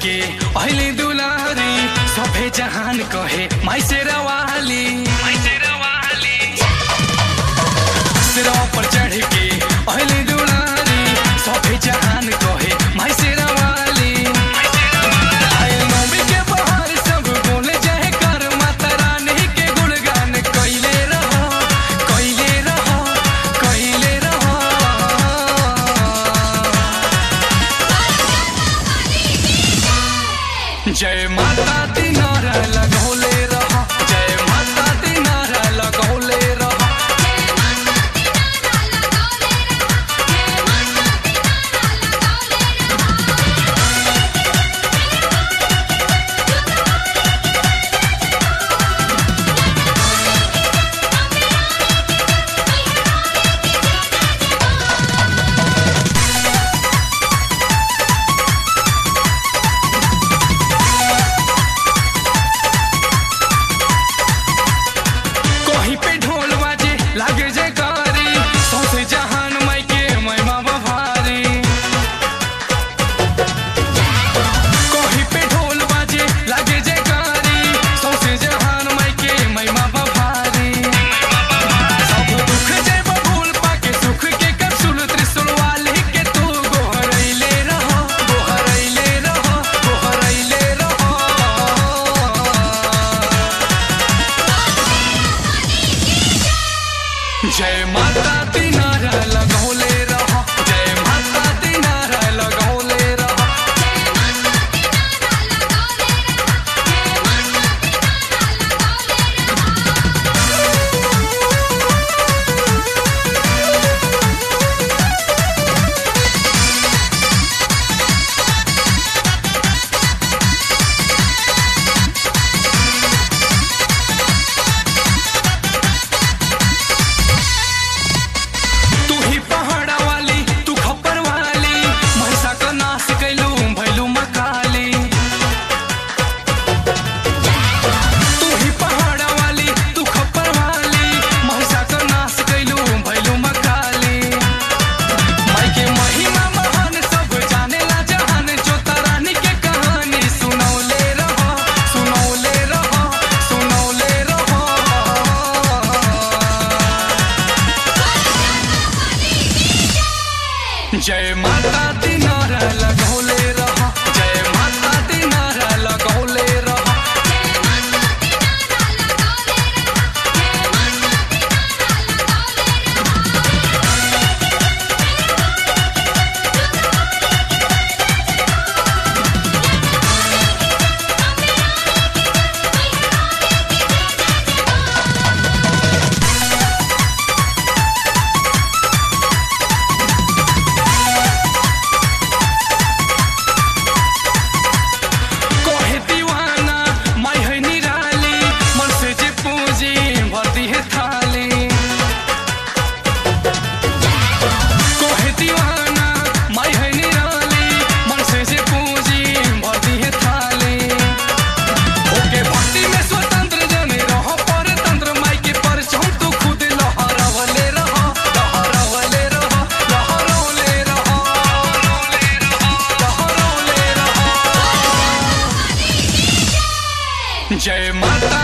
के अहिले दुलारी सभे जहान कहे माई शेरावाली सिरा पर चढ़ के अहिले दुलारी सभे जहान कहे माई शेरावाली आए नौमी के बहार सब बोले जय कर माता रानी के गुणगान कइले रहो जय माता दी नारा लगौले रहा जय माता दी नारा लगौले रहा जय माता दी नारा लगौले रहा जय माता दी नारा लगौले रहा जय माता दी नारा लगौले रहा जय माता दी नारा लगौले रहा जय माता